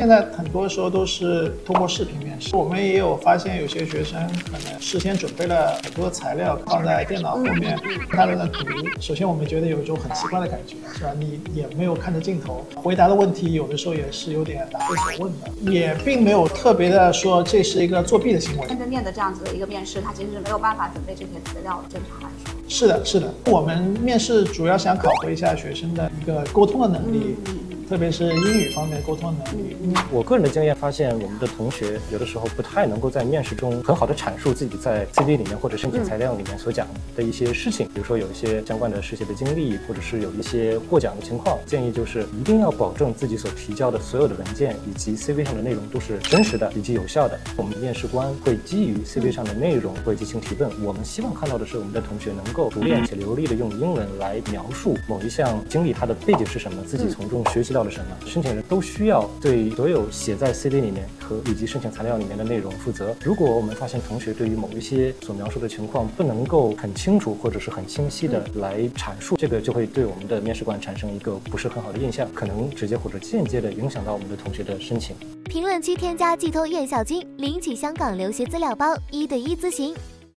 现在很多时候都是通过视频面试。我们也有发现有些学生可能事先准备了很多材料放在电脑后面，看了图。首先我们觉得有一种很奇怪的感觉，是吧？你也没有看着镜头，回答的问题有的时候也是有点答非所问的，也并没有特别的说这是一个作弊的行为。 面对面的这样子的一个面试，他其实是没有办法准备这些资料的，正常来说。 是的，是的。我们面试主要想考核一下学生的一个沟通的能力。特别是英语方面沟通能力。 我个人的经验发现，我们的同学有的时候不太能够在面试中很好的阐述自己在 CV 里面或者申请材料里面所讲的一些事情，比如说有一些相关的实习的经历，或者是有一些获奖的情况。建议就是一定要保证自己所提交的所有的文件以及 CV 上的内容都是真实的以及有效的。我们的面试官会基于 CV 上的内容会进行提问。我们希望看到的是我们的同学能够熟练且流利的用英文来描述某一项经历它的背景是什么，自己从中学习到了什么。申请人都需要对所有写在 CV 里面和以及申请材料里面的内容负责。如果我们发现同学对于某一些所描述的情况不能够很清楚或者是很清晰的来阐述，这个就会对我们的面试官产生一个不是很好的印象，可能直接或者间接的影响到我们的同学的申请。 评论区添加季偷院校君，领取香港留学资料包，1对1咨询。